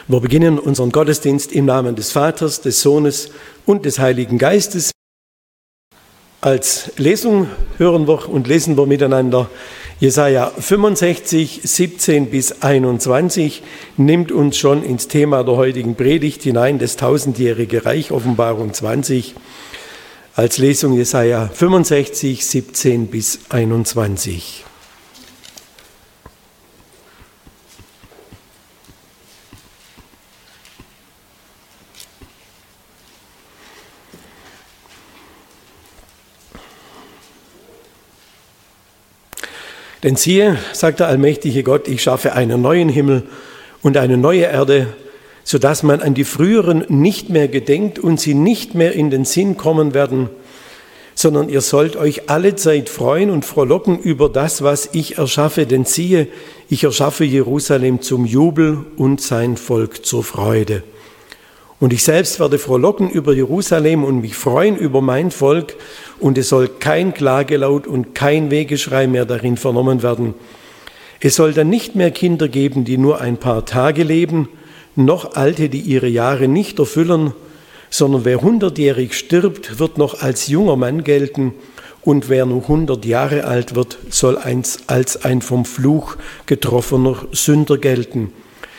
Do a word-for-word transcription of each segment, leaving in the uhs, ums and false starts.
Wir beginnen unseren Gottesdienst im Namen des Vaters, des Sohnes und des Heiligen Geistes. Als Lesung hören wir und lesen wir miteinander Jesaja fünfundsechzig, siebzehn bis einundzwanzig, nimmt uns schon ins Thema der heutigen Predigt hinein, das tausendjährige Reich, Offenbarung zwanzig. Als Lesung Jesaja fünfundsechzig, siebzehn bis einundzwanzig. Denn siehe, sagt der allmächtige Gott, ich schaffe einen neuen Himmel und eine neue Erde, sodass man an die früheren nicht mehr gedenkt und sie nicht mehr in den Sinn kommen werden, sondern ihr sollt euch allezeit freuen und frohlocken über das, was ich erschaffe. Denn siehe, ich erschaffe Jerusalem zum Jubel und sein Volk zur Freude. Und ich selbst werde frohlocken über Jerusalem und mich freuen über mein Volk, und es soll kein Klagelaut und kein Wehgeschrei mehr darin vernommen werden. Es soll dann nicht mehr Kinder geben, die nur ein paar Tage leben, noch Alte, die ihre Jahre nicht erfüllen, sondern wer hundertjährig stirbt, wird noch als junger Mann gelten, und wer nur hundert Jahre alt wird, soll als ein vom Fluch getroffener Sünder gelten.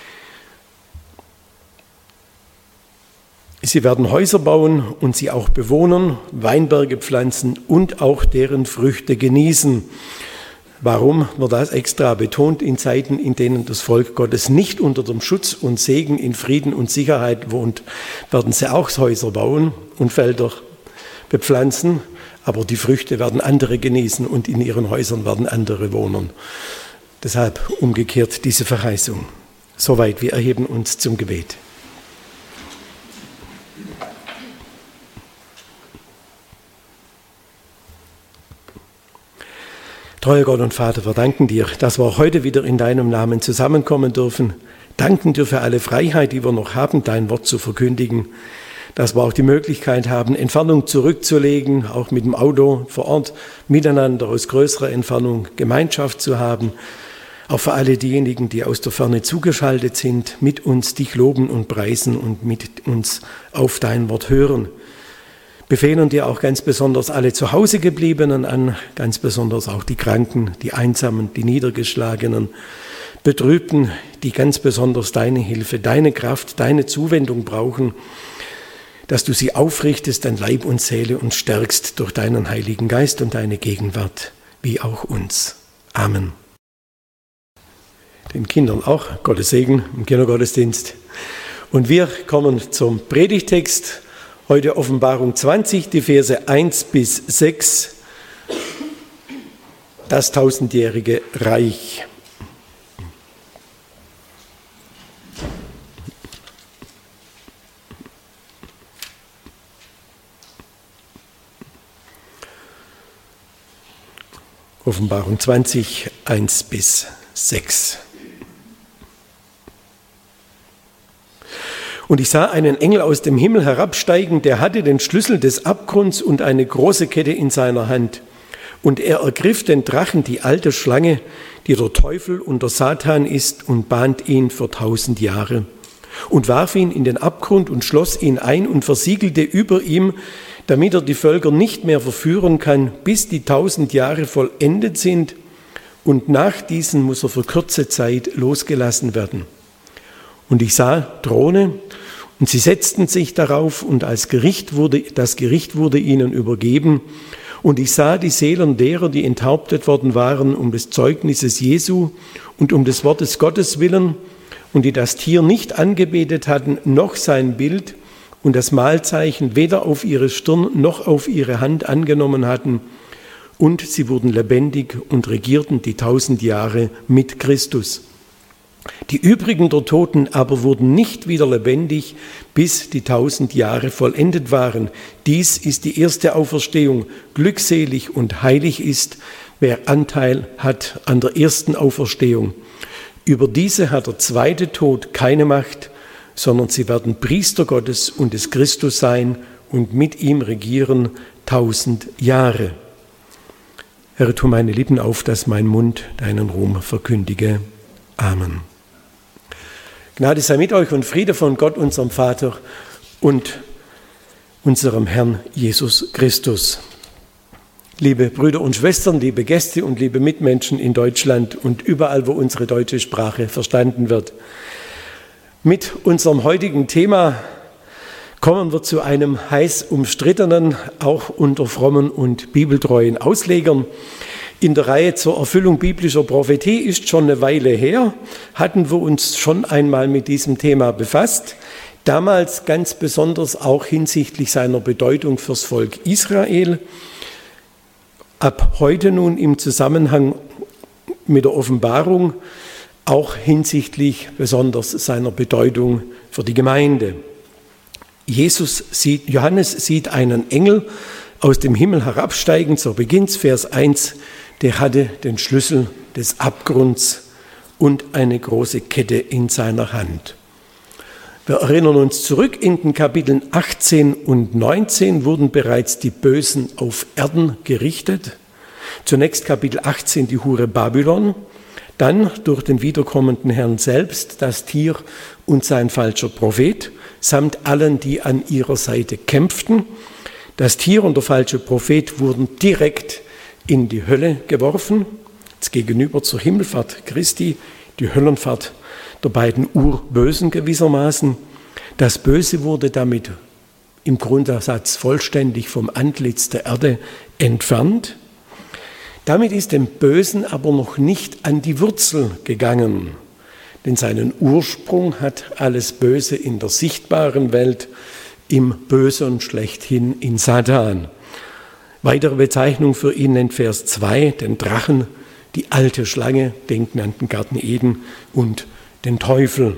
Sie werden Häuser bauen und sie auch bewohnen, Weinberge pflanzen und auch deren Früchte genießen. Warum wird das extra betont? In Zeiten, in denen das Volk Gottes nicht unter dem Schutz und Segen in Frieden und Sicherheit wohnt, werden sie auch Häuser bauen und Felder bepflanzen, aber die Früchte werden andere genießen und in ihren Häusern werden andere wohnen. Deshalb umgekehrt diese Verheißung. Soweit, wir erheben uns zum Gebet. Treuer Gott und Vater, wir danken dir, dass wir auch heute wieder in deinem Namen zusammenkommen dürfen. Danken dir für alle Freiheit, die wir noch haben, dein Wort zu verkündigen. Dass wir auch die Möglichkeit haben, Entfernung zurückzulegen, auch mit dem Auto vor Ort miteinander aus größerer Entfernung Gemeinschaft zu haben. Auch für alle diejenigen, die aus der Ferne zugeschaltet sind, mit uns dich loben und preisen und mit uns auf dein Wort hören. Befehlen dir auch ganz besonders alle zu Hause gebliebenen an, ganz besonders auch die Kranken, die Einsamen, die Niedergeschlagenen, Betrübten, die ganz besonders deine Hilfe, deine Kraft, deine Zuwendung brauchen, dass du sie aufrichtest an Leib und Seele und stärkst durch deinen Heiligen Geist und deine Gegenwart, wie auch uns. Amen. Den Kindern auch Gottes Segen im Kindergottesdienst. Und wir kommen zum Predigtext. Heute Offenbarung zwanzig, die Verse eins bis sechs, das tausendjährige Reich. Offenbarung zwanzig, eins bis sechs. Und ich sah einen Engel aus dem Himmel herabsteigen, der hatte den Schlüssel des Abgrunds und eine große Kette in seiner Hand. Und er ergriff den Drachen, die alte Schlange, die der Teufel und der Satan ist, und band ihn für tausend Jahre. Und warf ihn in den Abgrund und schloss ihn ein und versiegelte über ihm, damit er die Völker nicht mehr verführen kann, bis die tausend Jahre vollendet sind. Und nach diesen muss er für kurze Zeit losgelassen werden. Und ich sah Throne, und sie setzten sich darauf, und als Gericht wurde, das Gericht wurde ihnen übergeben. Und ich sah die Seelen derer, die enthauptet worden waren, um des Zeugnisses Jesu und um des Wortes Gottes willen, und die das Tier nicht angebetet hatten, noch sein Bild und das Mahlzeichen weder auf ihre Stirn noch auf ihre Hand angenommen hatten. Und sie wurden lebendig und regierten die tausend Jahre mit Christus. Die übrigen der Toten aber wurden nicht wieder lebendig, bis die tausend Jahre vollendet waren. Dies ist die erste Auferstehung. Glückselig und heilig ist, wer Anteil hat an der ersten Auferstehung. Über diese hat der zweite Tod keine Macht, sondern sie werden Priester Gottes und des Christus sein und mit ihm regieren tausend Jahre. Herr, tu meine Lippen auf, dass mein Mund deinen Ruhm verkündige. Amen. Gnade sei mit euch und Friede von Gott, unserem Vater und unserem Herrn Jesus Christus. Liebe Brüder und Schwestern, liebe Gäste und liebe Mitmenschen in Deutschland und überall, wo unsere deutsche Sprache verstanden wird. Mit unserem heutigen Thema kommen wir zu einem heiß umstrittenen, auch unter frommen und bibeltreuen Auslegern. In der Reihe zur Erfüllung biblischer Prophetie ist schon eine Weile her, hatten wir uns schon einmal mit diesem Thema befasst. Damals ganz besonders auch hinsichtlich seiner Bedeutung fürs Volk Israel. Ab heute nun im Zusammenhang mit der Offenbarung auch hinsichtlich besonders seiner Bedeutung für die Gemeinde. Jesus sieht, Johannes sieht einen Engel aus dem Himmel herabsteigen, so beginnt Vers eins, der hatte den Schlüssel des Abgrunds und eine große Kette in seiner Hand. Wir erinnern uns zurück, in den Kapiteln achtzehn und neunzehn wurden bereits die Bösen auf Erden gerichtet. Zunächst Kapitel achtzehn die Hure Babylon, dann durch den wiederkommenden Herrn selbst das Tier und sein falscher Prophet, samt allen, die an ihrer Seite kämpften. Das Tier und der falsche Prophet wurden direkt in die Hölle geworfen, jetzt gegenüber zur Himmelfahrt Christi, die Höllenfahrt der beiden Urbösen gewissermaßen. Das Böse wurde damit im Grundsatz vollständig vom Antlitz der Erde entfernt. Damit ist dem Bösen aber noch nicht an die Wurzel gegangen, denn seinen Ursprung hat alles Böse in der sichtbaren Welt, im Bösen schlechthin in Satan. Weitere Bezeichnung für ihn nennt Vers zwei, den Drachen, die alte Schlange, denken an den Garten Eden, und den Teufel.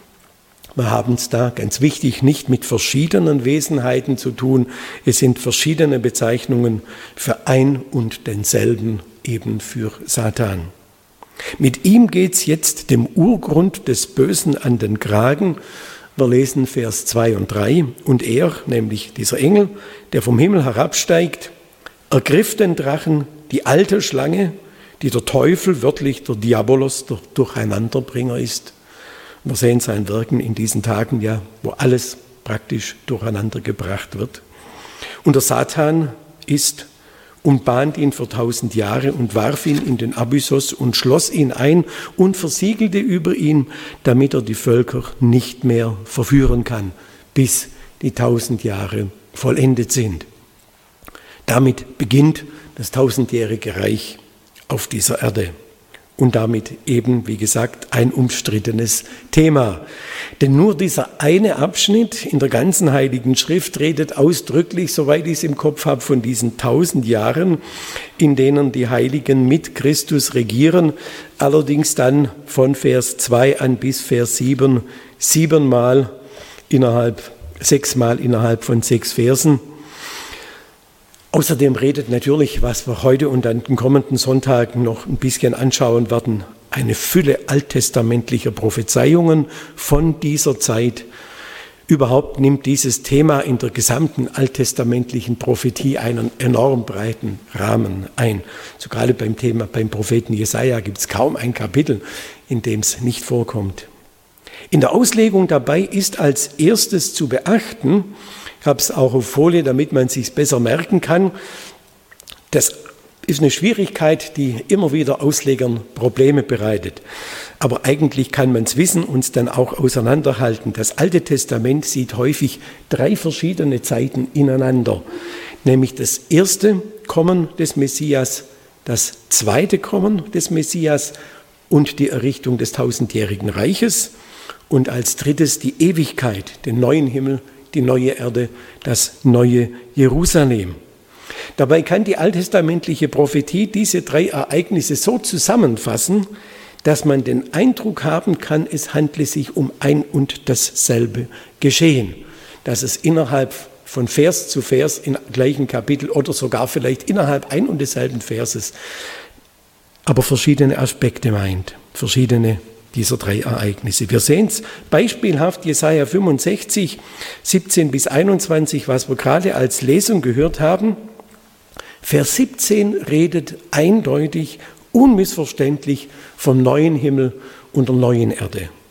Wir haben es da, ganz wichtig, nicht mit verschiedenen Wesenheiten zu tun. Es sind verschiedene Bezeichnungen für ein und denselben, eben für Satan. Mit ihm geht es jetzt dem Urgrund des Bösen an den Kragen. Wir lesen Vers zwei und drei. Und er, nämlich dieser Engel, der vom Himmel herabsteigt, ergriff den Drachen, die alte Schlange, die der Teufel, wörtlich der Diabolos, der Durcheinanderbringer ist. Wir sehen sein Wirken in diesen Tagen, ja, wo alles praktisch durcheinander gebracht wird. Und der Satan ist und bahnt ihn für tausend Jahre und warf ihn in den Abyssos und schloss ihn ein und versiegelte über ihn, damit er die Völker nicht mehr verführen kann, bis die tausend Jahre vollendet sind. Damit beginnt das tausendjährige Reich auf dieser Erde. Und damit eben, wie gesagt, ein umstrittenes Thema. Denn nur dieser eine Abschnitt in der ganzen Heiligen Schrift redet ausdrücklich, soweit ich es im Kopf habe, von diesen tausend Jahren, in denen die Heiligen mit Christus regieren. Allerdings dann von Vers zwei an bis Vers sieben, siebenmal innerhalb, sechsmal innerhalb von sechs Versen. Außerdem redet natürlich, was wir heute und an den kommenden Sonntagen noch ein bisschen anschauen werden, eine Fülle alttestamentlicher Prophezeiungen von dieser Zeit. Überhaupt nimmt dieses Thema in der gesamten alttestamentlichen Prophetie einen enorm breiten Rahmen ein. So gerade beim Thema, beim Propheten Jesaja gibt es kaum ein Kapitel, in dem es nicht vorkommt. In der Auslegung dabei ist als erstes zu beachten, ich habe es auch auf Folie, damit man es sich besser merken kann. Das ist eine Schwierigkeit, die immer wieder Auslegern Probleme bereitet. Aber eigentlich kann man es wissen und es dann auch auseinanderhalten. Das Alte Testament sieht häufig drei verschiedene Zeiten ineinander. Nämlich das erste Kommen des Messias, das zweite Kommen des Messias und die Errichtung des tausendjährigen Reiches. Und als drittes die Ewigkeit, den neuen Himmel, die neue Erde, das neue Jerusalem. Dabei kann die alttestamentliche Prophetie diese drei Ereignisse so zusammenfassen, dass man den Eindruck haben kann, es handle sich um ein und dasselbe Geschehen, dass es innerhalb von Vers zu Vers im gleichen Kapitel oder sogar vielleicht innerhalb ein und desselben Verses, aber verschiedene Aspekte meint, verschiedene dieser drei Ereignisse. Wir sehen es beispielhaft Jesaja fünfundsechzig, siebzehn bis einundzwanzig, was wir gerade als Lesung gehört haben. Vers siebzehn redet eindeutig, unmissverständlich vom neuen Himmel und der neuen Erde.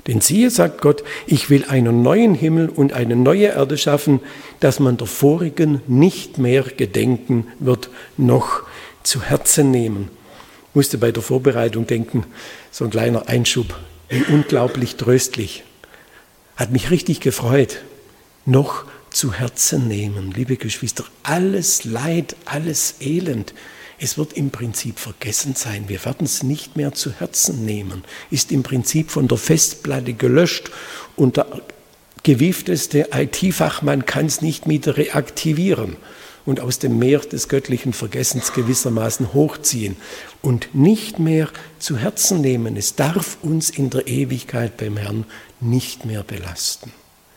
Denn siehe, sagt Gott, ich will einen neuen Himmel und eine neue Erde schaffen, dass man der vorigen nicht mehr gedenken wird, noch zu Herzen nehmen. Ich musste bei der Vorbereitung denken, so ein kleiner Einschub, wie unglaublich tröstlich. Hat mich richtig gefreut. Noch zu Herzen nehmen, liebe Geschwister, alles Leid, alles Elend, es wird im Prinzip vergessen sein. Wir werden es nicht mehr zu Herzen nehmen. Ist im Prinzip von der Festplatte gelöscht und der gewiefteste I T-Fachmann kann es nicht wieder reaktivieren und aus dem Meer des göttlichen Vergessens gewissermaßen hochziehen und nicht mehr zu Herzen nehmen. Es darf uns in der Ewigkeit beim Herrn nicht mehr belasten.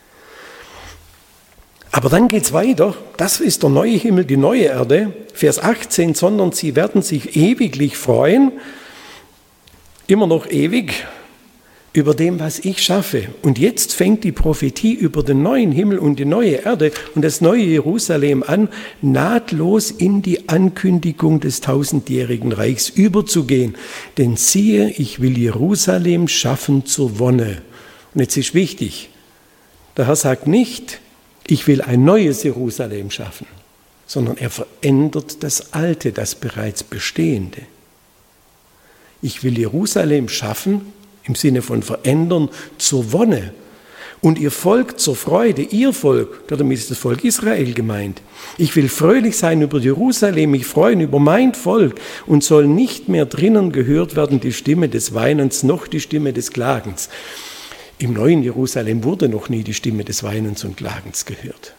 Aber dann geht es weiter, das ist der neue Himmel, die neue Erde, Vers achtzehn, sondern sie werden sich ewiglich freuen, immer noch ewig, über dem, was ich schaffe. Und jetzt fängt die Prophetie über den neuen Himmel und die neue Erde und das neue Jerusalem an, nahtlos in die Ankündigung des tausendjährigen Reichs überzugehen. Denn siehe, ich will Jerusalem schaffen zur Wonne. Und jetzt ist wichtig, der Herr sagt nicht, ich will ein neues Jerusalem schaffen, sondern er verändert das Alte, das bereits Bestehende. Ich will Jerusalem schaffen, im Sinne von verändern, zur Wonne und ihr Volk zur Freude, ihr Volk, damit ist das Volk Israel gemeint. Ich will fröhlich sein über Jerusalem, mich freuen über mein Volk und soll nicht mehr drinnen gehört werden die Stimme des Weinens noch die Stimme des Klagens. Im neuen Jerusalem wurde noch nie die Stimme des Weinens und Klagens gehört.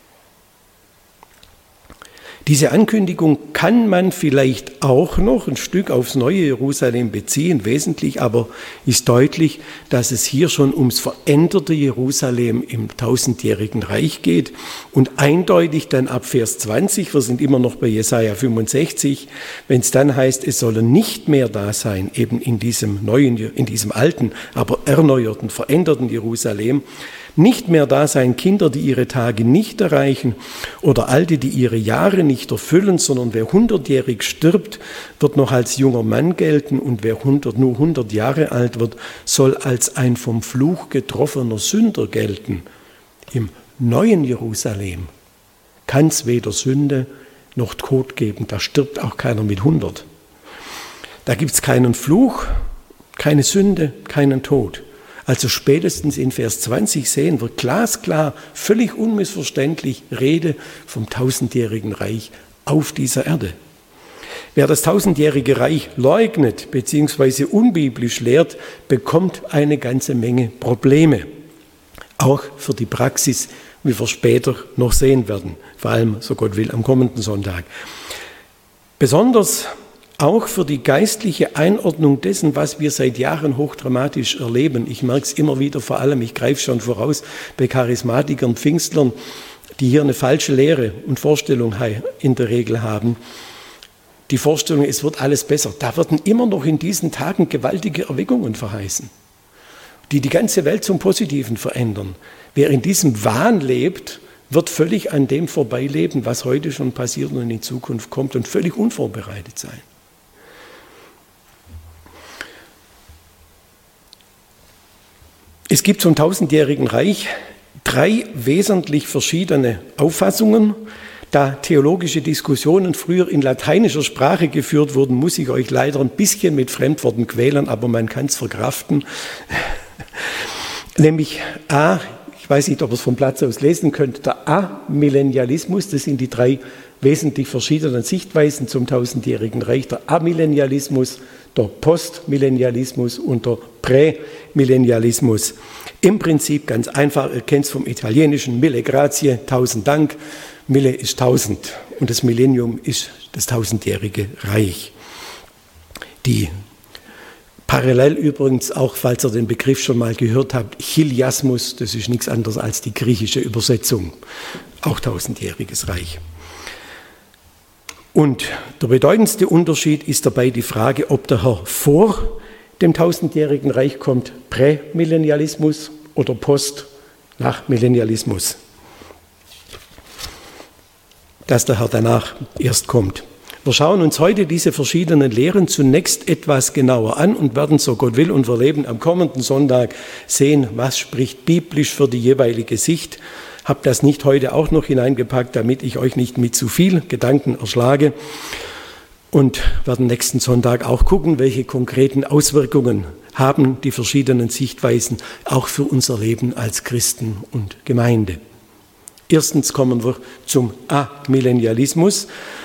Diese Ankündigung kann man vielleicht auch noch ein Stück aufs neue Jerusalem beziehen, wesentlich aber ist deutlich, dass es hier schon ums veränderte Jerusalem im tausendjährigen Reich geht und eindeutig dann ab Vers zwanzig, wir sind immer noch bei Jesaja fünfundsechzig, wenn es dann heißt, es sollen nicht mehr da sein, eben in diesem neuen, in diesem alten, aber erneuerten, veränderten Jerusalem, nicht mehr da sein Kinder, die ihre Tage nicht erreichen oder Alte, die ihre Jahre nicht erfüllen, sondern wer hundertjährig stirbt, wird noch als junger Mann gelten und wer hundert, nur hundert Jahre alt wird, soll als ein vom Fluch getroffener Sünder gelten. Im neuen Jerusalem kann es weder Sünde noch Tod geben, da stirbt auch keiner mit hundert. Da gibt es keinen Fluch, keine Sünde, keinen Tod. Also spätestens in Vers zwanzig sehen wir glasklar, völlig unmissverständlich Rede vom tausendjährigen Reich auf dieser Erde. Wer das tausendjährige Reich leugnet bzw. unbiblisch lehrt, bekommt eine ganze Menge Probleme. Auch für die Praxis, wie wir später noch sehen werden, vor allem, so Gott will, am kommenden Sonntag. Besonders auch für die geistliche Einordnung dessen, was wir seit Jahren hochdramatisch erleben. Ich merke es immer wieder, vor allem, ich greife schon voraus, bei Charismatikern, Pfingstlern, die hier eine falsche Lehre und Vorstellung in der Regel haben. Die Vorstellung, es wird alles besser. Da werden immer noch in diesen Tagen gewaltige Erweckungen verheißen, die die ganze Welt zum Positiven verändern. Wer in diesem Wahn lebt, wird völlig an dem vorbeileben, was heute schon passiert und in Zukunft kommt und völlig unvorbereitet sein. Es gibt zum tausendjährigen Reich drei wesentlich verschiedene Auffassungen. Da theologische Diskussionen früher in lateinischer Sprache geführt wurden, muss ich euch leider ein bisschen mit Fremdworten quälen, aber man kann es verkraften. Nämlich A, ich weiß nicht, ob ihr es vom Platz aus lesen könnt, der Amillennialismus, das sind die drei wesentlich verschiedenen Sichtweisen zum tausendjährigen Reich. Der Amillennialismus, der Postmillennialismus und der Prämillennialismus. Im Prinzip ganz einfach, ihr kennt es vom Italienischen, mille grazie, tausend Dank. Mille ist tausend und das Millennium ist das tausendjährige Reich. Die parallel übrigens auch, falls ihr den Begriff schon mal gehört habt, Chiliasmus, das ist nichts anderes als die griechische Übersetzung, auch tausendjähriges Reich. Und der bedeutendste Unterschied ist dabei die Frage, ob der Herr vor dem tausendjährigen Reich kommt, Prämillennialismus oder Post-Nachmillennialismus. Dass der Herr danach erst kommt. Wir schauen uns heute diese verschiedenen Lehren zunächst etwas genauer an und werden, so Gott will und wir leben, am kommenden Sonntag sehen, was spricht biblisch für die jeweilige Sicht. Habe das nicht heute auch noch hineingepackt, damit ich euch nicht mit zu viel Gedanken erschlage. Und werden nächsten Sonntag auch gucken, welche konkreten Auswirkungen haben die verschiedenen Sichtweisen auch für unser Leben als Christen und Gemeinde. Erstens kommen wir zum Amillennialismus.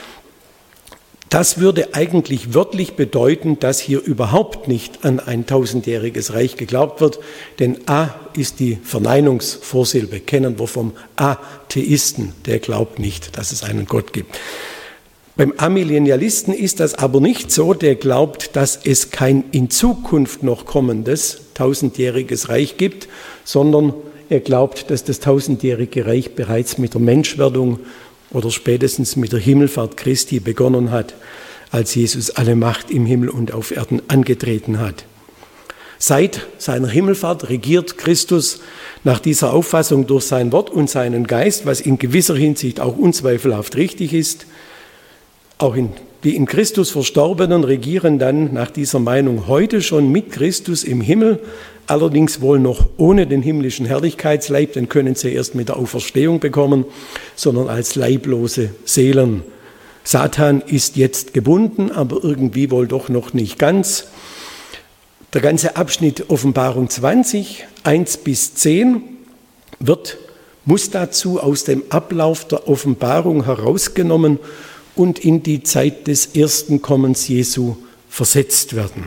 Das würde eigentlich wörtlich bedeuten, dass hier überhaupt nicht an ein tausendjähriges Reich geglaubt wird, denn A ist die Verneinungsvorsilbe, kennen wir vom Atheisten, der glaubt nicht, dass es einen Gott gibt. Beim Amillennialisten ist das aber nicht so, der glaubt, dass es kein in Zukunft noch kommendes tausendjähriges Reich gibt, sondern er glaubt, dass das tausendjährige Reich bereits mit der Menschwerdung oder spätestens mit der Himmelfahrt Christi begonnen hat, als Jesus alle Macht im Himmel und auf Erden angetreten hat. Seit seiner Himmelfahrt regiert Christus nach dieser Auffassung durch sein Wort und seinen Geist, was in gewisser Hinsicht auch unzweifelhaft richtig ist. Auch in, die in Christus Verstorbenen regieren dann nach dieser Meinung heute schon mit Christus im Himmel, allerdings wohl noch ohne den himmlischen Herrlichkeitsleib, den können sie erst mit der Auferstehung bekommen, sondern als leiblose Seelen. Satan ist jetzt gebunden, aber irgendwie wohl doch noch nicht ganz. Der ganze Abschnitt Offenbarung zwanzig, eins bis zehn, wird, muss dazu aus dem Ablauf der Offenbarung herausgenommen und in die Zeit des ersten Kommens Jesu versetzt werden.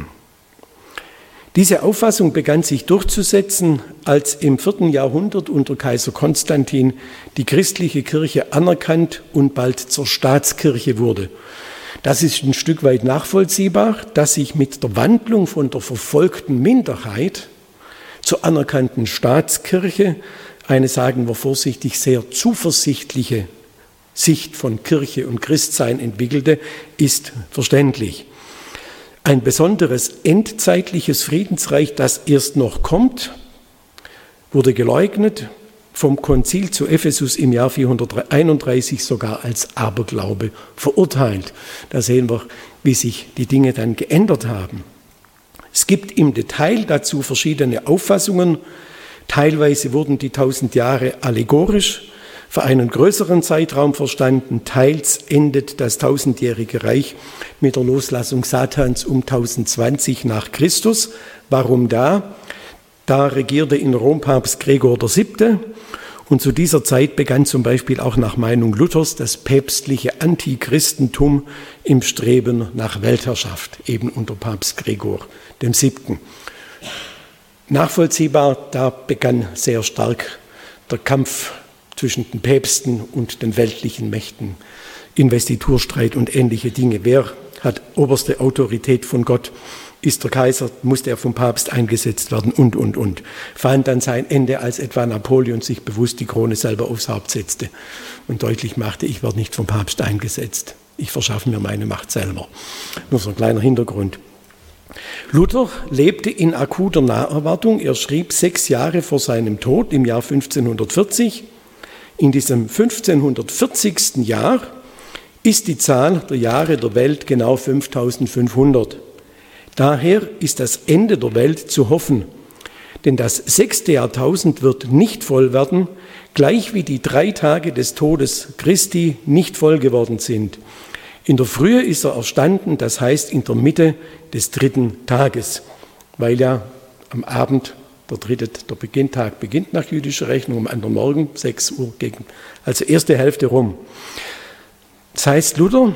Diese Auffassung begann sich durchzusetzen, als im vierten Jahrhundert unter Kaiser Konstantin die christliche Kirche anerkannt und bald zur Staatskirche wurde. Das ist ein Stück weit nachvollziehbar, dass sich mit der Wandlung von der verfolgten Minderheit zur anerkannten Staatskirche eine, sagen wir vorsichtig, sehr zuversichtliche Sicht von Kirche und Christsein entwickelte, ist verständlich. Ein besonderes endzeitliches Friedensreich, das erst noch kommt, wurde geleugnet, vom Konzil zu Ephesus im Jahr vierhunderteinunddreißig sogar als Aberglaube verurteilt. Da sehen wir, wie sich die Dinge dann geändert haben. Es gibt im Detail dazu verschiedene Auffassungen. Teilweise wurden die tausend Jahre allegorisch für einen größeren Zeitraum verstanden. Teils endet das tausendjährige Reich mit der Loslassung Satans um tausendzwanzig nach Christus. Warum da? Da regierte in Rom Papst Gregor der Siebte. Und zu dieser Zeit begann zum Beispiel auch nach Meinung Luthers das päpstliche Antichristentum im Streben nach Weltherrschaft, eben unter Papst Gregor dem Siebten. Nachvollziehbar, da begann sehr stark der Kampf zwischen den Päpsten und den weltlichen Mächten, Investiturstreit und ähnliche Dinge. Wer hat oberste Autorität von Gott? Ist der Kaiser, musste er vom Papst eingesetzt werden und, und, und. Fand dann sein Ende, als etwa Napoleon sich bewusst die Krone selber aufs Haupt setzte und deutlich machte, ich werde nicht vom Papst eingesetzt. Ich verschaffe mir meine Macht selber. Nur so ein kleiner Hintergrund. Luther lebte in akuter Naherwartung. Er schrieb sechs Jahre vor seinem Tod im Jahr fünfzehnhundertvierzig. In diesem fünfzehnhundertvierzigsten Jahr ist die Zahl der Jahre der Welt genau fünftausendfünfhundert. Daher ist das Ende der Welt zu hoffen, denn das sechste Jahrtausend wird nicht voll werden, gleich wie die drei Tage des Todes Christi nicht voll geworden sind. In der Frühe ist er erstanden, das heißt in der Mitte des dritten Tages, weil ja am Abend der dritte, der Beginntag beginnt nach jüdischer Rechnung, am anderen Morgen, sechs Uhr, gegen, also erste Hälfte rum. Das heißt, Luther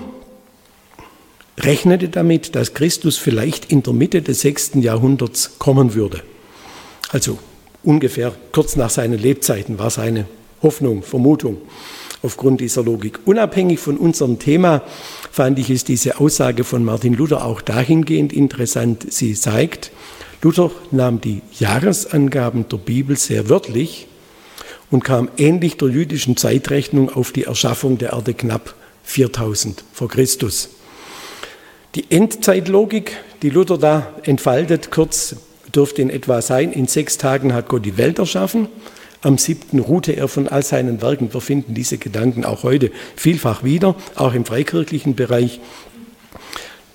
rechnete damit, dass Christus vielleicht in der Mitte des sechsten Jahrhunderts kommen würde. Also ungefähr kurz nach seinen Lebzeiten war seine Hoffnung, Vermutung aufgrund dieser Logik. Unabhängig von unserem Thema fand ich es diese Aussage von Martin Luther auch dahingehend interessant. Sie zeigt, Luther nahm die Jahresangaben der Bibel sehr wörtlich und kam ähnlich der jüdischen Zeitrechnung auf die Erschaffung der Erde knapp viertausend vor Christus. Die Endzeitlogik, die Luther da entfaltet, kurz dürfte in etwa sein, in sechs Tagen hat Gott die Welt erschaffen, am siebten ruhte er von all seinen Werken. Wir finden diese Gedanken auch heute vielfach wieder, auch im freikirchlichen Bereich.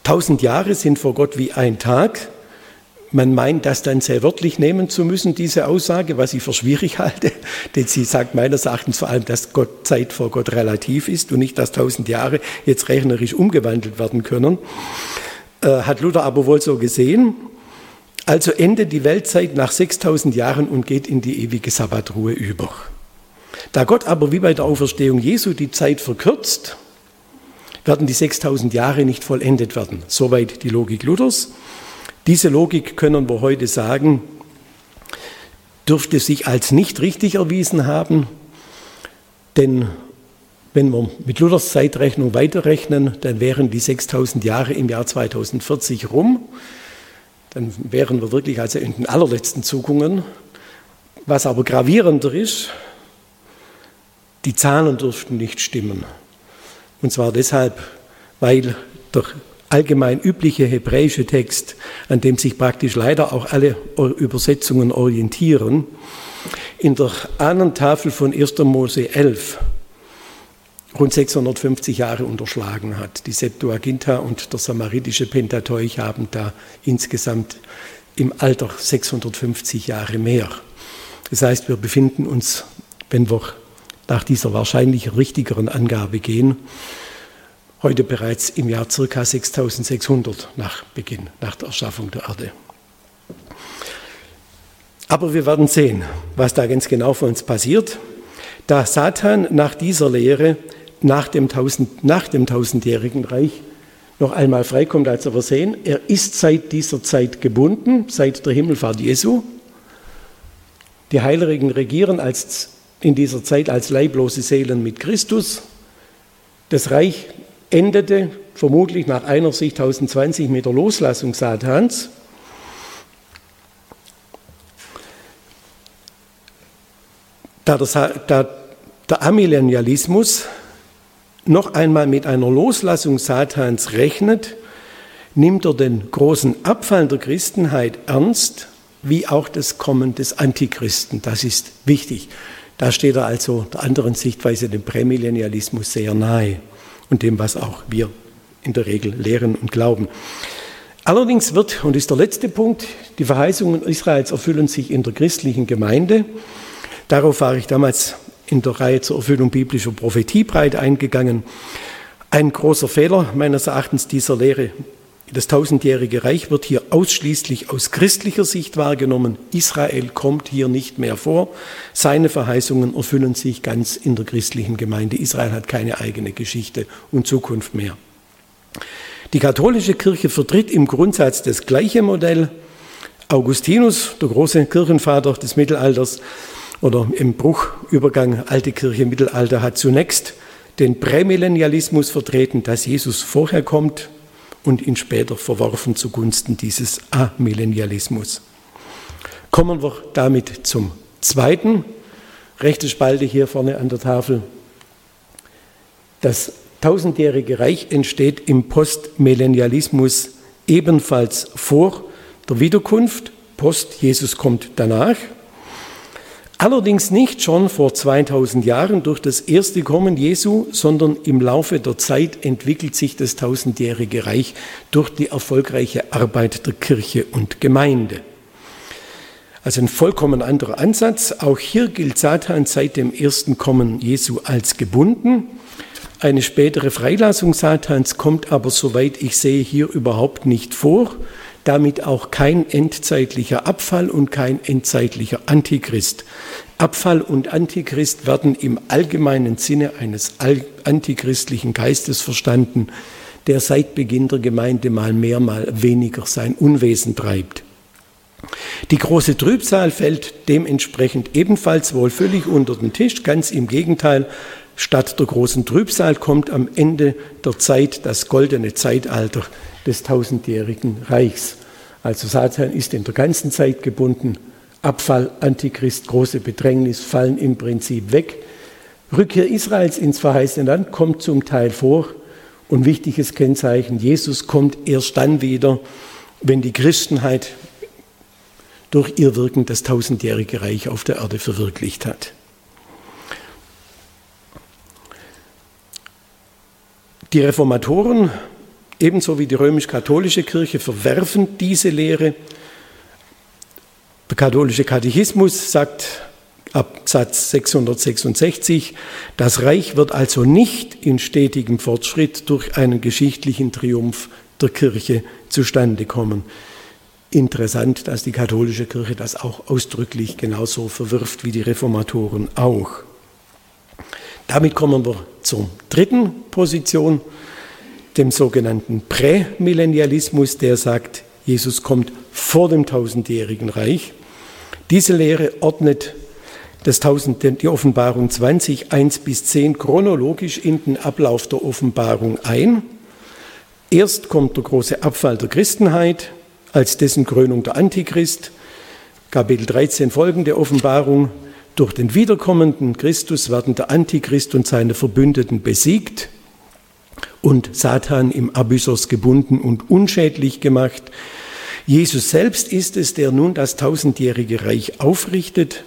Tausend Jahre sind vor Gott wie ein Tag. Man meint, das dann sehr wörtlich nehmen zu müssen, diese Aussage, was ich für schwierig halte, denn sie sagt meines Erachtens vor allem, dass Gott, Zeit vor Gott relativ ist und nicht, dass tausend Jahre jetzt rechnerisch umgewandelt werden können. Äh, hat Luther aber wohl so gesehen. Also endet die Weltzeit nach sechstausend Jahren und geht in die ewige Sabbatruhe über. Da Gott aber wie bei der Auferstehung Jesu die Zeit verkürzt, werden die sechstausend Jahre nicht vollendet werden. Soweit die Logik Luthers. Diese Logik, können wir heute sagen, dürfte sich als nicht richtig erwiesen haben, denn wenn wir mit Luthers Zeitrechnung weiterrechnen, dann wären die sechstausend Jahre im Jahr zweitausendvierzig rum. Dann wären wir wirklich also in den allerletzten Zugungen. Was aber gravierender ist, die Zahlen dürften nicht stimmen. Und zwar deshalb, weil der allgemein übliche hebräische Text, an dem sich praktisch leider auch alle Übersetzungen orientieren, in der Ahnentafel von erster Mose elf rund sechshundertfünfzig Jahre unterschlagen hat. Die Septuaginta und der samaritische Pentateuch haben da insgesamt im Alter sechshundertfünfzig Jahre mehr. Das heißt, wir befinden uns, wenn wir nach dieser wahrscheinlich richtigeren Angabe gehen, heute bereits im Jahr ca. sechstausendsechshundert nach Beginn, nach der Erschaffung der Erde. Aber wir werden sehen, was da ganz genau für uns passiert. Da Satan nach dieser Lehre, nach dem, Tausend, nach dem tausendjährigen Reich noch einmal freikommt, also wir sehen, er ist seit dieser Zeit gebunden, seit der Himmelfahrt Jesu. Die Heiligen regieren als, in dieser Zeit als leiblose Seelen mit Christus. Das Reich endete vermutlich nach einer Sicht tausendzwanzig mit der Loslassung Satans. Da der, da der Amillennialismus noch einmal mit einer Loslassung Satans rechnet, nimmt er den großen Abfall der Christenheit ernst, wie auch das Kommen des Antichristen. Das ist wichtig. Da steht er also der anderen Sichtweise, dem Prämillennialismus, sehr nahe und dem, was auch wir in der Regel lehren und glauben. Allerdings wird, und ist der letzte Punkt, die Verheißungen Israels erfüllen sich in der christlichen Gemeinde. Darauf war ich damals in der Reihe zur Erfüllung biblischer Prophetie breit eingegangen. Ein großer Fehler meines Erachtens dieser Lehre. Das tausendjährige Reich wird hier ausschließlich aus christlicher Sicht wahrgenommen. Israel kommt hier nicht mehr vor. Seine Verheißungen erfüllen sich ganz in der christlichen Gemeinde. Israel hat keine eigene Geschichte und Zukunft mehr. Die katholische Kirche vertritt im Grundsatz das gleiche Modell. Augustinus, der große Kirchenvater des Mittelalters, oder im Bruchübergang Alte Kirche, Mittelalter, hat zunächst den Prämillennialismus vertreten, dass Jesus vorher kommt, und ihn später verworfen zugunsten dieses Amillennialismus. Kommen wir damit zum zweiten, rechte Spalte hier vorne an der Tafel. Das tausendjährige Reich entsteht im Postmillennialismus ebenfalls vor der Wiederkunft. Post, Jesus kommt danach. Allerdings nicht schon vor zweitausend Jahren durch das erste Kommen Jesu, sondern im Laufe der Zeit entwickelt sich das tausendjährige Reich durch die erfolgreiche Arbeit der Kirche und Gemeinde. Also ein vollkommen anderer Ansatz. Auch hier gilt Satan seit dem ersten Kommen Jesu als gebunden. Eine spätere Freilassung Satans kommt aber, soweit ich sehe, hier überhaupt nicht vor. Damit auch kein endzeitlicher Abfall und kein endzeitlicher Antichrist. Abfall und Antichrist werden im allgemeinen Sinne eines antichristlichen Geistes verstanden, der seit Beginn der Gemeinde mal mehr, mal weniger sein Unwesen treibt. Die große Trübsal fällt dementsprechend ebenfalls wohl völlig unter den Tisch, ganz im Gegenteil. Statt der großen Trübsal kommt am Ende der Zeit das goldene Zeitalter des tausendjährigen Reichs. Also Satan ist in der ganzen Zeit gebunden. Abfall, Antichrist, große Bedrängnis fallen im Prinzip weg. Rückkehr Israels ins verheißene Land kommt zum Teil vor. Und wichtiges Kennzeichen, Jesus kommt erst dann wieder, wenn die Christenheit durch ihr Wirken das tausendjährige Reich auf der Erde verwirklicht hat. Die Reformatoren ebenso wie die römisch-katholische Kirche verwerfen diese Lehre. Der katholische Katechismus sagt, Absatz sechshundertsechsundsechzig, das Reich wird also nicht in stetigem Fortschritt durch einen geschichtlichen Triumph der Kirche zustande kommen. Interessant, dass die katholische Kirche das auch ausdrücklich genauso verwirft wie die Reformatoren auch. Damit kommen wir zur dritten Position, dem sogenannten Prämillennialismus, der sagt, Jesus kommt vor dem tausendjährigen Reich. Diese Lehre ordnet das Tausend, die Offenbarung zwanzig, eins bis zehn chronologisch in den Ablauf der Offenbarung ein. Erst kommt der große Abfall der Christenheit, als dessen Krönung der Antichrist, Kapitel dreizehn folgende Offenbarung, durch den wiederkommenden Christus werden der Antichrist und seine Verbündeten besiegt und Satan im Abyssos gebunden und unschädlich gemacht. Jesus selbst ist es, der nun das tausendjährige Reich aufrichtet.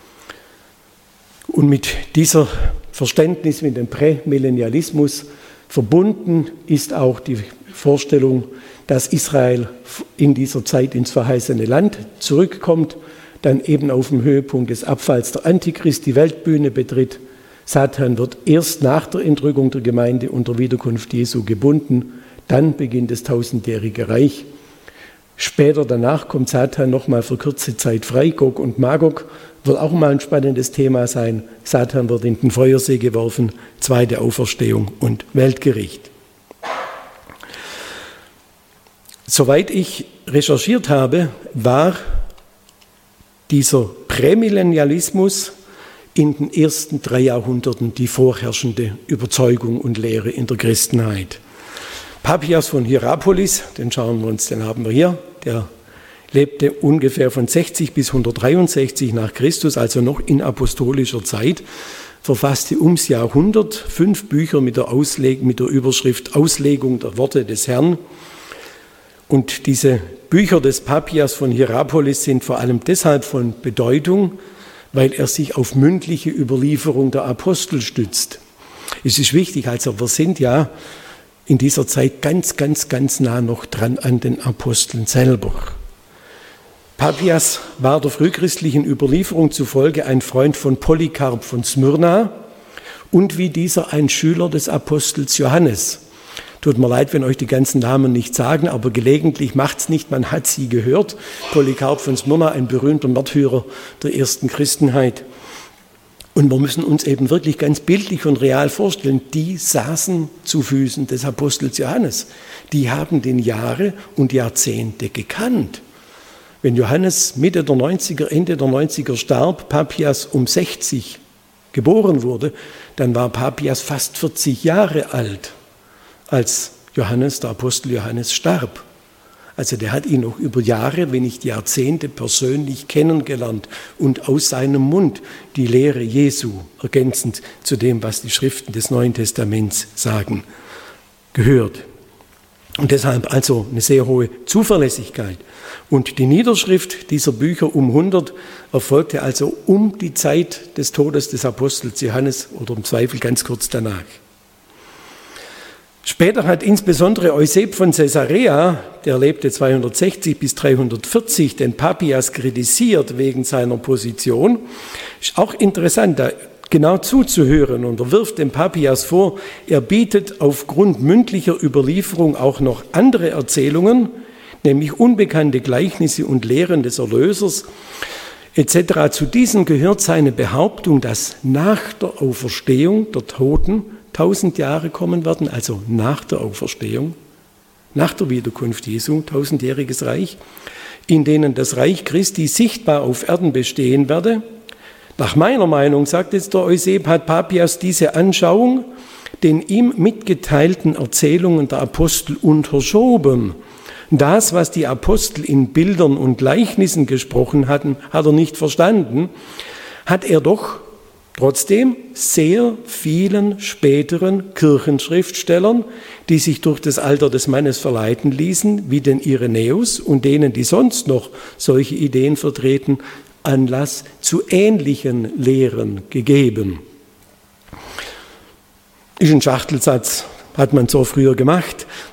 Und mit dieser Verständnis, mit dem Prämillennialismus verbunden ist auch die Vorstellung, dass Israel in dieser Zeit ins verheißene Land zurückkommt, dann eben auf dem Höhepunkt des Abfalls der Antichrist die Weltbühne betritt. Satan wird erst nach der Entrückung der Gemeinde und der Wiederkunft Jesu gebunden, dann beginnt das tausendjährige Reich. Später danach kommt Satan nochmal für kurze Zeit frei, Gog und Magog, wird auch mal ein spannendes Thema sein. Satan wird in den Feuersee geworfen, zweite Auferstehung und Weltgericht. Soweit ich recherchiert habe, war dieser Prämillennialismus in den ersten drei Jahrhunderten die vorherrschende Überzeugung und Lehre in der Christenheit. Papias von Hierapolis, den schauen wir uns, den haben wir hier, der lebte ungefähr von sechzig bis hundertdreiundsechzig nach Christus, also noch in apostolischer Zeit, verfasste ums Jahrhundert fünf Bücher mit der, Ausleg- mit der Überschrift Auslegung der Worte des Herrn. Und diese Bücher des Papias von Hierapolis sind vor allem deshalb von Bedeutung, weil er sich auf mündliche Überlieferung der Apostel stützt. Es ist wichtig, also wir sind ja in dieser Zeit ganz, ganz, ganz nah noch dran an den Aposteln selber. Papias war der frühchristlichen Überlieferung zufolge ein Freund von Polycarp von Smyrna und wie dieser ein Schüler des Apostels Johannes. Tut mir leid, wenn euch die ganzen Namen nicht sagen, aber gelegentlich macht's nicht, man hat sie gehört. Polycarp von Smyrna, ein berühmter Märtyrer der ersten Christenheit. Und wir müssen uns eben wirklich ganz bildlich und real vorstellen, die saßen zu Füßen des Apostels Johannes. Die haben den Jahre und Jahrzehnte gekannt. Wenn Johannes Mitte der neunziger, Ende der neunziger starb, Papias um sechzig geboren wurde, dann war Papias fast vierzig Jahre alt, als Johannes, der Apostel Johannes, starb. Also der hat ihn noch über Jahre, wenn nicht Jahrzehnte, persönlich kennengelernt und aus seinem Mund die Lehre Jesu, ergänzend zu dem, was die Schriften des Neuen Testaments sagen, gehört. Und deshalb also eine sehr hohe Zuverlässigkeit. Und die Niederschrift dieser Bücher um hundert erfolgte also um die Zeit des Todes des Apostels Johannes oder im Zweifel ganz kurz danach. Später hat insbesondere Euseb von Caesarea, der lebte zweihundertsechzig bis dreihundertvierzig, den Papias kritisiert wegen seiner Position. Ist auch interessant, da genau zuzuhören, und er wirft dem Papias vor, er bietet aufgrund mündlicher Überlieferung auch noch andere Erzählungen, nämlich unbekannte Gleichnisse und Lehren des Erlösers et cetera. Zu diesen gehört seine Behauptung, dass nach der Auferstehung der Toten tausend Jahre kommen werden, also nach der Auferstehung, nach der Wiederkunft Jesu, tausendjähriges Reich, in denen das Reich Christi sichtbar auf Erden bestehen werde. Nach meiner Meinung, sagt jetzt der Euseb, hat Papias diese Anschauung den ihm mitgeteilten Erzählungen der Apostel unterschoben. Das, was die Apostel in Bildern und Gleichnissen gesprochen hatten, hat er nicht verstanden, hat er doch trotzdem sehr vielen späteren Kirchenschriftstellern, die sich durch das Alter des Mannes verleiten ließen, wie den Irenäus und denen, die sonst noch solche Ideen vertreten, Anlass zu ähnlichen Lehren gegeben. Ist ein Schachtelsatz, hat man so früher gemacht.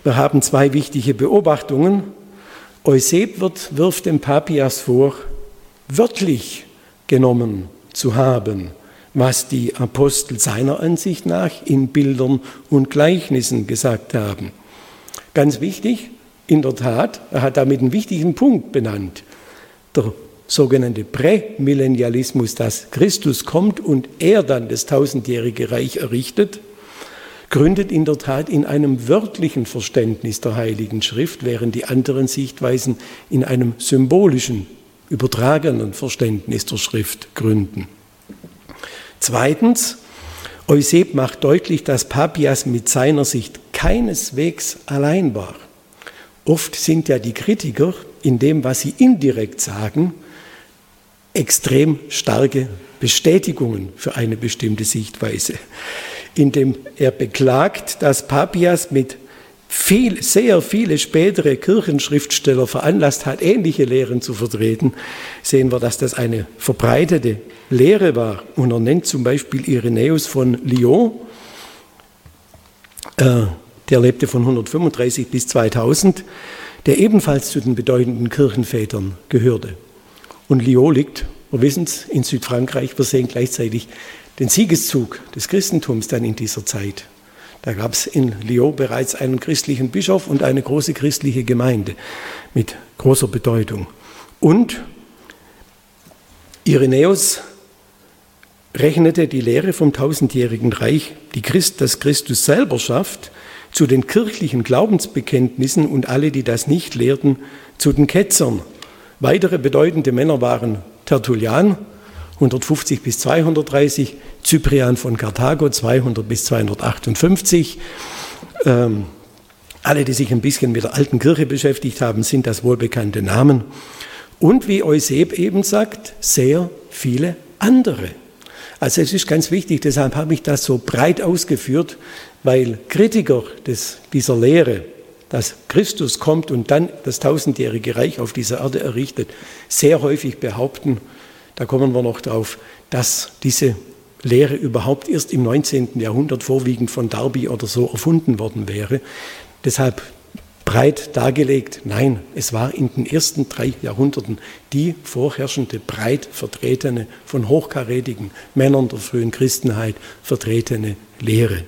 Wir haben zwei wichtige Beobachtungen. Euseb wird, wirft dem Papias vor, wörtlich genommen zu haben, was die Apostel seiner Ansicht nach in Bildern und Gleichnissen gesagt haben. Ganz wichtig, in der Tat, er hat damit einen wichtigen Punkt benannt. Der sogenannte Prämillennialismus, dass Christus kommt und er dann das tausendjährige Reich errichtet, gründet in der Tat in einem wörtlichen Verständnis der Heiligen Schrift, während die anderen Sichtweisen in einem symbolischen, übertragenen Verständnis der Schrift gründen. Zweitens, Euseb macht deutlich, dass Papias mit seiner Sicht keineswegs allein war. Oft sind ja die Kritiker in dem, was sie indirekt sagen, extrem starke Bestätigungen für eine bestimmte Sichtweise, indem er beklagt, dass Papias mit viel, sehr viele spätere Kirchenschriftsteller veranlasst hat, ähnliche Lehren zu vertreten, sehen wir, dass das eine verbreitete Lehre war. Und er nennt zum Beispiel Irenäus von Lyon, äh, der lebte von hundertfünfunddreißig bis zweitausend, der ebenfalls zu den bedeutenden Kirchenvätern gehörte. Und Lyon liegt, wir wissen es, in Südfrankreich. Wir sehen gleichzeitig den Siegeszug des Christentums dann in dieser Zeit. Da gab es in Lyon bereits einen christlichen Bischof und eine große christliche Gemeinde mit großer Bedeutung. Und Irenäus rechnete die Lehre vom tausendjährigen Reich, die Christ, das Christus selber schafft, zu den kirchlichen Glaubensbekenntnissen und alle, die das nicht lehrten, zu den Ketzern. Weitere bedeutende Männer waren Tertullian, hundertfünfzig bis zweihundertdreißig, Cyprian von Karthago, zweihundert bis zweihundertachtundfünfzig. Ähm, alle, die sich ein bisschen mit der alten Kirche beschäftigt haben, sind das wohlbekannte Namen. Und wie Euseb eben sagt, sehr viele andere. Also es ist ganz wichtig, deshalb habe ich das so breit ausgeführt, weil Kritiker des, dieser Lehre, dass Christus kommt und dann das tausendjährige Reich auf dieser Erde errichtet, sehr häufig behaupten, da kommen wir noch drauf, dass diese Lehre überhaupt erst im neunzehnten Jahrhundert vorwiegend von Darby oder so erfunden worden wäre. Deshalb breit dargelegt, nein, es war in den ersten drei Jahrhunderten die vorherrschende, breit vertretene, von hochkarätigen Männern der frühen Christenheit vertretene Lehre.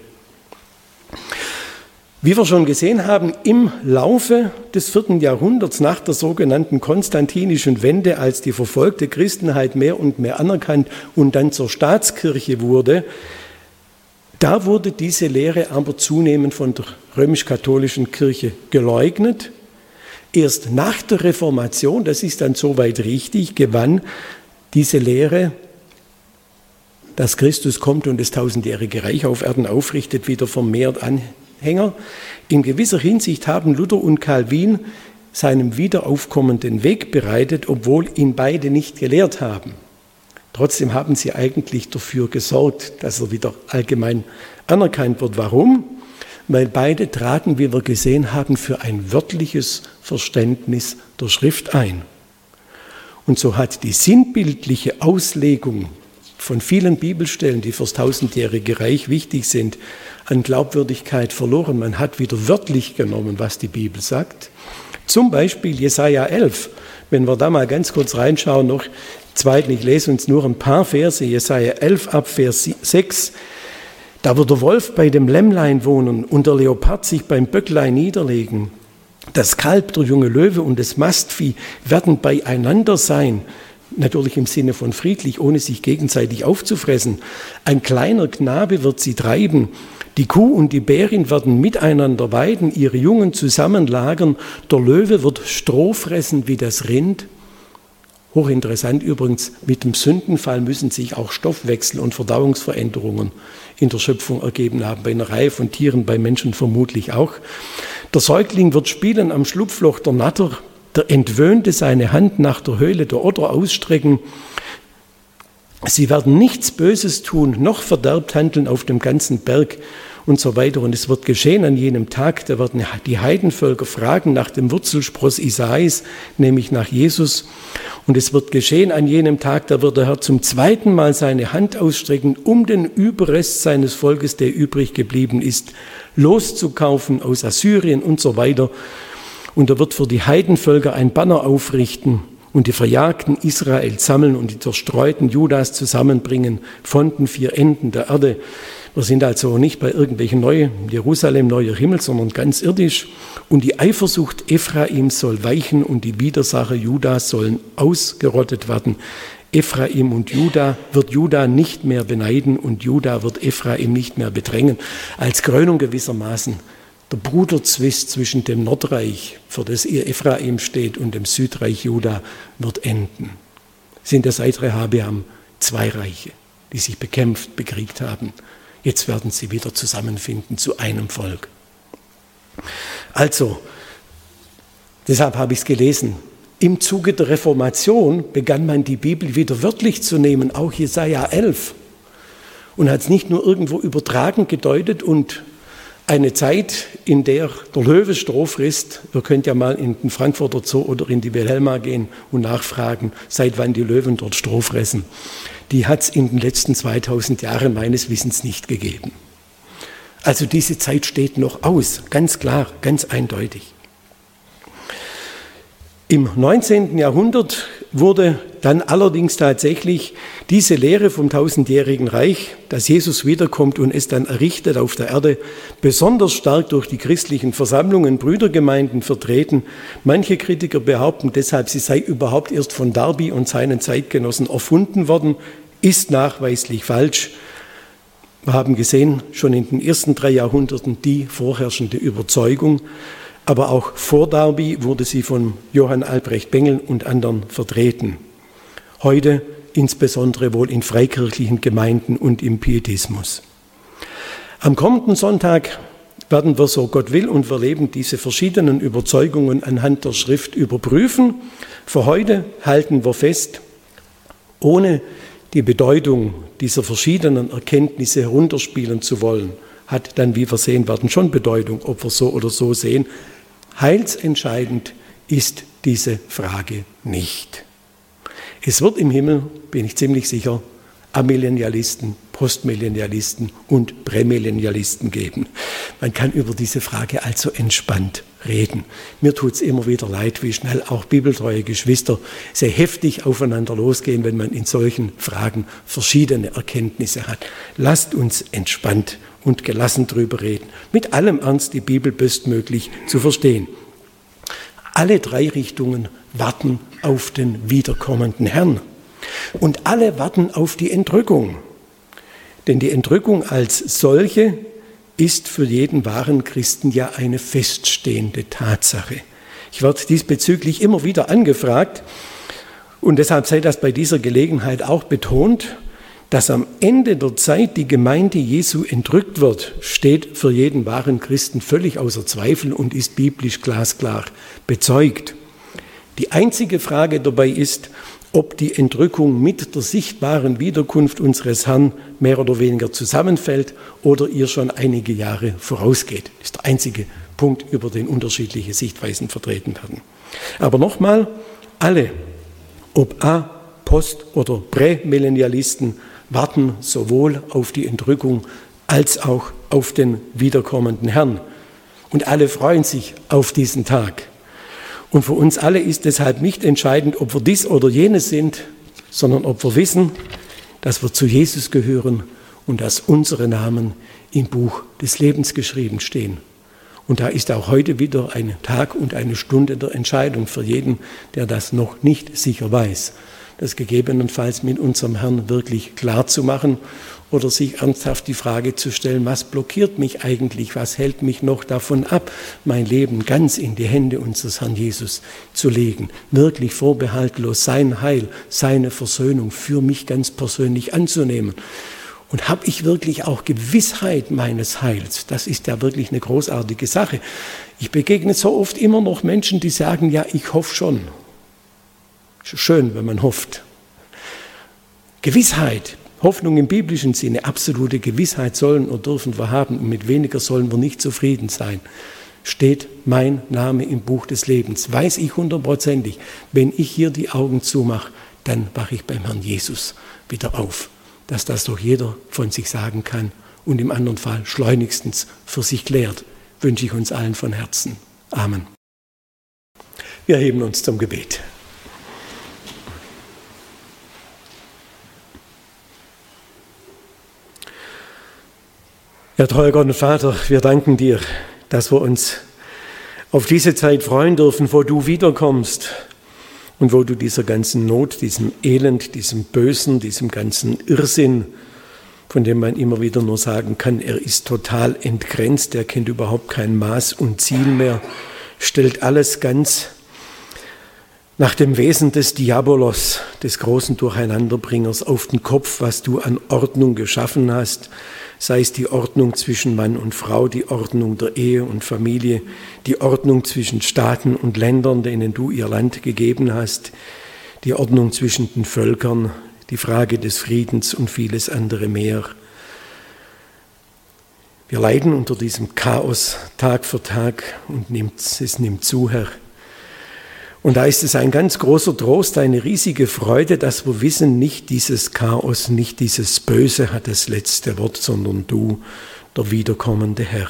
Wie wir schon gesehen haben, im Laufe des vierten Jahrhunderts nach der sogenannten konstantinischen Wende, als die verfolgte Christenheit mehr und mehr anerkannt und dann zur Staatskirche wurde, da wurde diese Lehre aber zunehmend von der römisch-katholischen Kirche geleugnet. Erst nach der Reformation, das ist dann soweit richtig, gewann diese Lehre, dass Christus kommt und das tausendjährige Reich auf Erden aufrichtet, wieder vermehrt Anhänger. In gewisser Hinsicht haben Luther und Calvin seinem Wiederaufkommen den Weg bereitet, obwohl ihn beide nicht gelehrt haben. Trotzdem haben sie eigentlich dafür gesorgt, dass er wieder allgemein anerkannt wird. Warum? Weil beide traten, wie wir gesehen haben, für ein wörtliches Verständnis der Schrift ein. Und so hat die sinnbildliche Auslegung von vielen Bibelstellen, die fürs tausendjährige Reich wichtig sind, an Glaubwürdigkeit verloren. Man hat wieder wörtlich genommen, was die Bibel sagt. Zum Beispiel Jesaja elf. Wenn wir da mal ganz kurz reinschauen, noch zweitens, ich lese uns nur ein paar Verse, Jesaja elf ab Vers sechs. Da wird der Wolf bei dem Lämmlein wohnen und der Leopard sich beim Böcklein niederlegen. Das Kalb, der junge Löwe und das Mastvieh werden beieinander sein. Natürlich im Sinne von friedlich, ohne sich gegenseitig aufzufressen. Ein kleiner Knabe wird sie treiben. Die Kuh und die Bärin werden miteinander weiden, ihre Jungen zusammenlagern. Der Löwe wird Stroh fressen wie das Rind. Hochinteressant übrigens, mit dem Sündenfall müssen sich auch Stoffwechsel und Verdauungsveränderungen in der Schöpfung ergeben haben. Bei einer Reihe von Tieren, bei Menschen vermutlich auch. Der Säugling wird spielen am Schlupfloch der Natter. Der Entwöhnte seine Hand nach der Höhle der Otter ausstrecken. Sie werden nichts Böses tun, noch verderbt handeln auf dem ganzen Berg. und so weiter. Und es wird geschehen an jenem Tag, da werden die Heidenvölker fragen nach dem Wurzelspross Isais, nämlich nach Jesus. Und es wird geschehen an jenem Tag, da wird der Herr zum zweiten Mal seine Hand ausstrecken, um den Überrest seines Volkes, der übrig geblieben ist, loszukaufen aus Assyrien und so weiter. Und er wird für die Heidenvölker ein Banner aufrichten und die Verjagten Israel sammeln und die Zerstreuten Judas zusammenbringen von den vier Enden der Erde. Wir sind also nicht bei irgendwelchen neuen Jerusalem, neuer Himmel, sondern ganz irdisch. Und die Eifersucht Ephraims soll weichen und die Widersacher Judas sollen ausgerottet werden. Ephraim und Juda wird Juda nicht mehr beneiden und Juda wird Ephraim nicht mehr bedrängen. Als Krönung gewissermaßen der Bruderzwist zwischen dem Nordreich, für das ihr Ephraim steht, und dem Südreich Juda wird enden. Sind das seit Rehabeam zwei Reiche, die sich bekämpft, bekriegt haben. Jetzt werden sie wieder zusammenfinden zu einem Volk. Also, deshalb habe ich es gelesen. Im Zuge der Reformation begann man die Bibel wieder wörtlich zu nehmen, auch Jesaja elf. Und hat es nicht nur irgendwo übertragen gedeutet und eine Zeit, in der der Löwe Stroh frisst. Ihr könnt ja mal in den Frankfurter Zoo oder in die Wilhelma gehen und nachfragen, seit wann die Löwen dort Stroh fressen. Die hat es in den letzten zweitausend Jahren meines Wissens nicht gegeben. Also diese Zeit steht noch aus, ganz klar, ganz eindeutig. Im neunzehnten Jahrhundert wurde dann allerdings tatsächlich diese Lehre vom tausendjährigen Reich, dass Jesus wiederkommt und es dann errichtet auf der Erde, besonders stark durch die christlichen Versammlungen, Brüdergemeinden vertreten. Manche Kritiker behaupten deshalb, sie sei überhaupt erst von Darby und seinen Zeitgenossen erfunden worden, ist nachweislich falsch. Wir haben gesehen, schon in den ersten drei Jahrhunderten die vorherrschende Überzeugung. Aber auch vor Darby wurde sie von Johann Albrecht Bengel und anderen vertreten. Heute insbesondere wohl in freikirchlichen Gemeinden und im Pietismus. Am kommenden Sonntag werden wir, so Gott will und wir leben, diese verschiedenen Überzeugungen anhand der Schrift überprüfen. Für heute halten wir fest, ohne die Bedeutung dieser verschiedenen Erkenntnisse herunterspielen zu wollen, hat dann, wie wir sehen werden, schon Bedeutung, ob wir so oder so sehen. Heilsentscheidend ist diese Frage nicht. Es wird im Himmel, bin ich ziemlich sicher, Amillennialisten, Postmillennialisten und Prämillennialisten geben. Man kann über diese Frage also entspannt reden. Mir tut es immer wieder leid, wie schnell auch bibeltreue Geschwister sehr heftig aufeinander losgehen, wenn man in solchen Fragen verschiedene Erkenntnisse hat. Lasst uns entspannt und gelassen drüber reden, mit allem Ernst die Bibel bestmöglich zu verstehen. Alle drei Richtungen warten auf den wiederkommenden Herrn und alle warten auf die Entrückung. Denn die Entrückung als solche ist für jeden wahren Christen ja eine feststehende Tatsache. Ich werde diesbezüglich immer wieder angefragt und deshalb sei das bei dieser Gelegenheit auch betont, dass am Ende der Zeit die Gemeinde Jesu entrückt wird, steht für jeden wahren Christen völlig außer Zweifel und ist biblisch glasklar bezeugt. Die einzige Frage dabei ist, ob die Entrückung mit der sichtbaren Wiederkunft unseres Herrn mehr oder weniger zusammenfällt oder ihr schon einige Jahre vorausgeht. Das ist der einzige Punkt, über den unterschiedliche Sichtweisen vertreten werden. Aber nochmal, alle, ob A, Post- oder Prämillennialisten, warten sowohl auf die Entrückung als auch auf den wiederkommenden Herrn. Und alle freuen sich auf diesen Tag. Und für uns alle ist deshalb nicht entscheidend, ob wir dies oder jenes sind, sondern ob wir wissen, dass wir zu Jesus gehören und dass unsere Namen im Buch des Lebens geschrieben stehen. Und da ist auch heute wieder ein Tag und eine Stunde der Entscheidung für jeden, der das noch nicht sicher weiß, das gegebenenfalls mit unserem Herrn wirklich klar zu machen oder sich ernsthaft die Frage zu stellen, was blockiert mich eigentlich, was hält mich noch davon ab, mein Leben ganz in die Hände unseres Herrn Jesus zu legen, wirklich vorbehaltlos sein Heil, seine Versöhnung für mich ganz persönlich anzunehmen. Und habe ich wirklich auch Gewissheit meines Heils? Das ist ja wirklich eine großartige Sache. Ich begegne so oft immer noch Menschen, die sagen, ja, ich hoffe schon. Schön, wenn man hofft. Gewissheit, Hoffnung im biblischen Sinne, absolute Gewissheit sollen und dürfen wir haben und mit weniger sollen wir nicht zufrieden sein. Steht mein Name im Buch des Lebens, weiß ich hundertprozentig, wenn ich hier die Augen zumache, dann wache ich beim Herrn Jesus wieder auf. Dass das doch jeder von sich sagen kann und im anderen Fall schleunigstens für sich klärt, wünsche ich uns allen von Herzen. Amen. Wir erheben uns zum Gebet. Ja, treuer Gott und Vater, wir danken dir, dass wir uns auf diese Zeit freuen dürfen, wo du wiederkommst und wo du dieser ganzen Not, diesem Elend, diesem Bösen, diesem ganzen Irrsinn, von dem man immer wieder nur sagen kann, er ist total entgrenzt, er kennt überhaupt kein Maß und Ziel mehr, stellt alles ganz nach dem Wesen des Diabolos, des großen Durcheinanderbringers, auf den Kopf, was du an Ordnung geschaffen hast, sei es die Ordnung zwischen Mann und Frau, die Ordnung der Ehe und Familie, die Ordnung zwischen Staaten und Ländern, denen du ihr Land gegeben hast, die Ordnung zwischen den Völkern, die Frage des Friedens und vieles andere mehr. Wir leiden unter diesem Chaos Tag für Tag und es nimmt zu, Herr. Und da ist es ein ganz großer Trost, eine riesige Freude, dass wir wissen, nicht dieses Chaos, nicht dieses Böse hat das letzte Wort, sondern du, der wiederkommende Herr.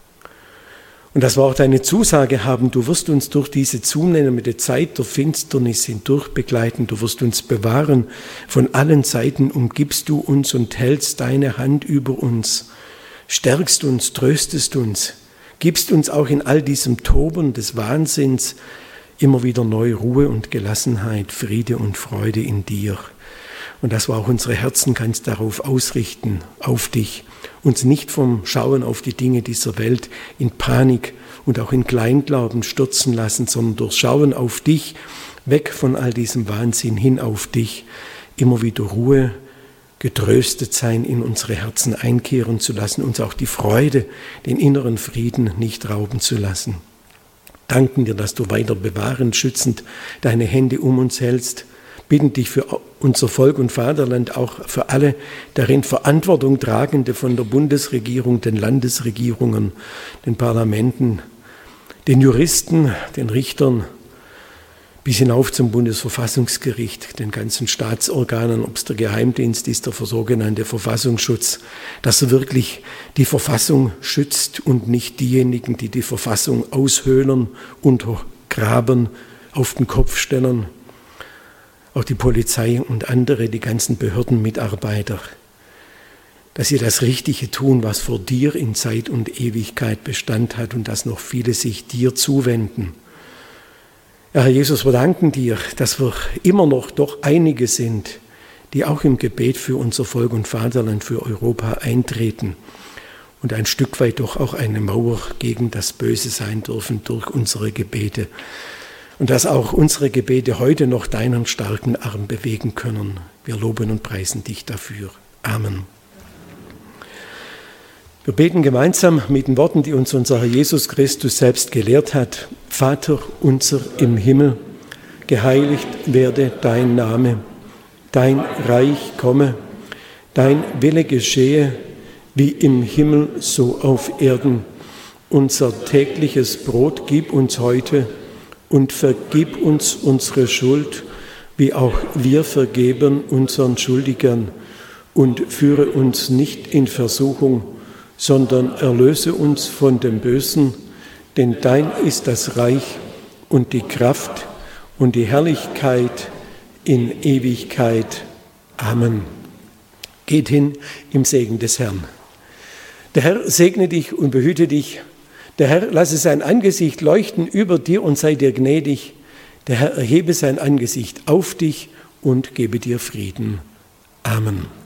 Und dass wir auch deine Zusage haben, du wirst uns durch diese zunehmende Zeit der Finsternis hindurch begleiten, du wirst uns bewahren, von allen Seiten umgibst du uns und hältst deine Hand über uns, stärkst uns, tröstest uns, gibst uns auch in all diesem Toben des Wahnsinns immer wieder neue Ruhe und Gelassenheit, Friede und Freude in dir. Und dass wir auch unsere Herzen ganz darauf ausrichten, auf dich, uns nicht vom Schauen auf die Dinge dieser Welt in Panik und auch in Kleinglauben stürzen lassen, sondern durch Schauen auf dich, weg von all diesem Wahnsinn hin auf dich, immer wieder Ruhe, getröstet sein, in unsere Herzen einkehren zu lassen, uns auch die Freude, den inneren Frieden nicht rauben zu lassen. Danken dir, dass du weiter bewahrend, schützend deine Hände um uns hältst. Bitten dich für unser Volk und Vaterland, auch für alle darin Verantwortung tragende von der Bundesregierung, den Landesregierungen, den Parlamenten, den Juristen, den Richtern, bis hinauf zum Bundesverfassungsgericht, den ganzen Staatsorganen, ob es der Geheimdienst ist, der sogenannte Verfassungsschutz, dass er wirklich die Verfassung schützt und nicht diejenigen, die die Verfassung aushöhlen, untergraben, auf den Kopf stellen. Auch die Polizei und andere, die ganzen Behördenmitarbeiter, dass sie das Richtige tun, was vor dir in Zeit und Ewigkeit Bestand hat und dass noch viele sich dir zuwenden. Ja, Herr Jesus, wir danken dir, dass wir immer noch doch einige sind, die auch im Gebet für unser Volk und Vaterland, für Europa eintreten und ein Stück weit doch auch eine Mauer gegen das Böse sein dürfen durch unsere Gebete. Und dass auch unsere Gebete heute noch deinen starken Arm bewegen können. Wir loben und preisen dich dafür. Amen. Wir beten gemeinsam mit den Worten, die uns unser Herr Jesus Christus selbst gelehrt hat. Vater unser im Himmel, geheiligt werde dein Name, dein Reich komme, dein Wille geschehe, wie im Himmel so auf Erden. Unser tägliches Brot gib uns heute und vergib uns unsere Schuld, wie auch wir vergeben unseren Schuldigern. Und führe uns nicht in Versuchung, sondern erlöse uns von dem Bösen, denn dein ist das Reich und die Kraft und die Herrlichkeit in Ewigkeit. Amen. Geht hin im Segen des Herrn. Der Herr segne dich und behüte dich. Der Herr lasse sein Angesicht leuchten über dir und sei dir gnädig. Der Herr erhebe sein Angesicht auf dich und gebe dir Frieden. Amen.